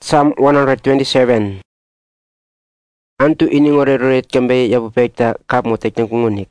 Psalm 127. Antu ini ngore-roret kembe ya bupekta kap ngotek ng kungunik.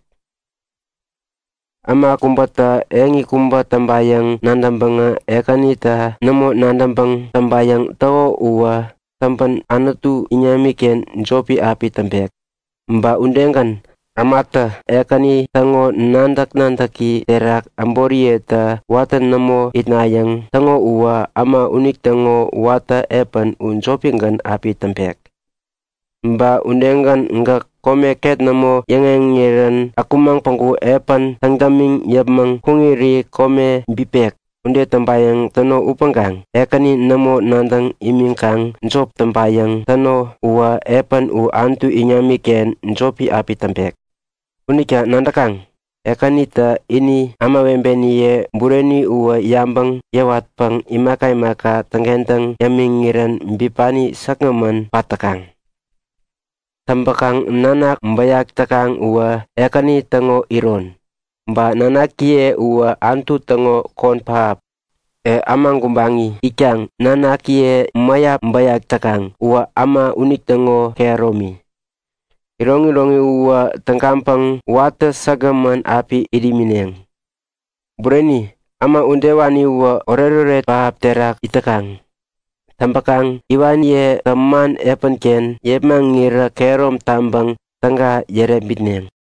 Ama kumbata engi kumba tambayang nandambanga ekanita namo nandambang tambayang tao uwa tampan anatu inyamiken jopi api tambek. Mba undengan amata ekani tango nandak-nandaki terak amborieta watan namo itnayang tango uwa ama unik tango wata epan unjopinggan api tambek. Mba undengan nga komeket namo yangengiran akumang pangku epan tangdaming yabmang kungiri kome bipek unde tambayang tano upanggang ekani namo nandang imingkang job tambayang tano uwa epan u antu inyamiken jopi api tambek. Unika nandakang ekanita ini ama wembeni ye bureni uwa yambang yawat pang imaka tanggentang yamingiran bipani sakngaman patakang. Tambakang nanak mbayak takang uwa ekani tango iron. Mba nanakie uwa antu tango konpap. Amang gumbangi ikang nanakie mayap mbayak takang uwa ama unik tango keromi. Irongi uwa tangkampang wata sagaman api idimineng. Bureni ama undewani uwa oreret pahap terak itakang. Tambakang iwan ye teman epan ken ye mangira kerom tambang tangga yere bitneng.